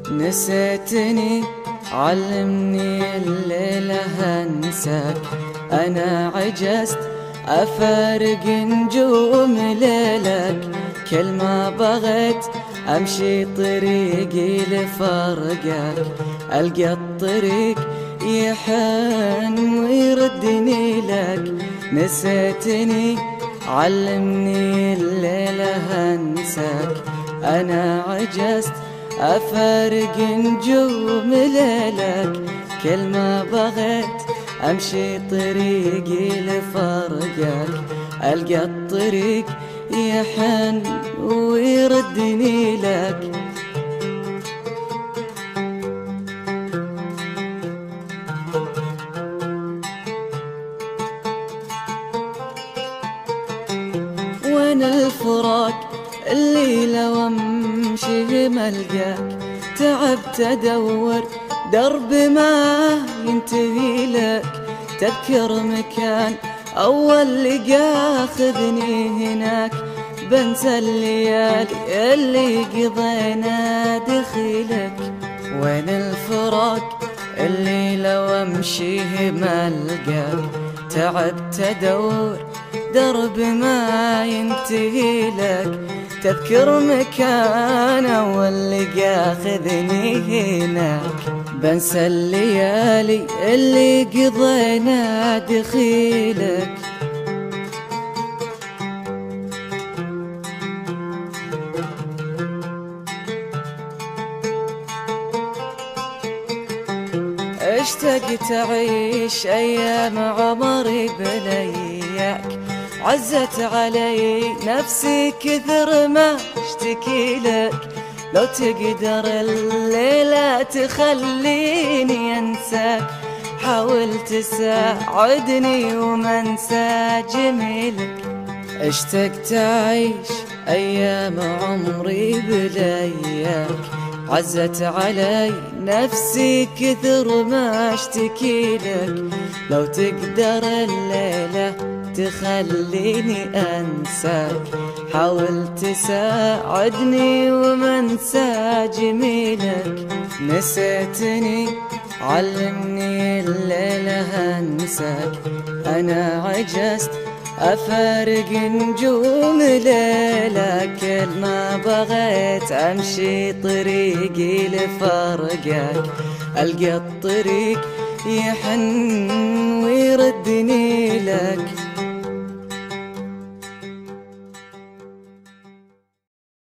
نسيتني علمني الليلة هنساك. أنا عجزت أفارق نجوم ليلك، كل ما بغيت أمشي طريقي لفرقك، ألقى الطريق يحن ويردني لك. نسيتني علمني الليلة هنساك. أنا عجزت أفارق نجوم ليلك، كل ما بغيت أمشي طريقي لفرقك، ألقى الطريق يحن ويردني لك. وين الفراق اللي لو امشي ملقاك؟ تعبت ادور درب ما ينتهي لك، تذكر مكان اول لقى خذني هناك، بنسى الليالي اللي قضينا دخيلك. وين الفراق اللي لو امشيه ما القاك؟ تعبت ادور درب ما ينتهي لك، تذكر مكان اول لقى خذني هناك، بنسى الليالي اللي قضينا دخيلك. اشتقت أعيش أيام عمري بلياك، عزت علي نفسي كثر ما اشتكي لك، لو تقدر الليلة تخليني أنساك، حاول تساعدني وما انسى جميلك. اشتقت أعيش أيام عمري بلياك، عزت علي نفسي كثر ما اشتكي لك، لو تقدر الليلة تخليني أنساك، حاول تساعدني وما انسى جميلك. نسيتني علمني الليلة هنساك. أنا عجزت أفارق نجوم ليلك، كل ما بغيت أمشي طريقي لفرقك، ألقى الطريق يحن ويردني لك.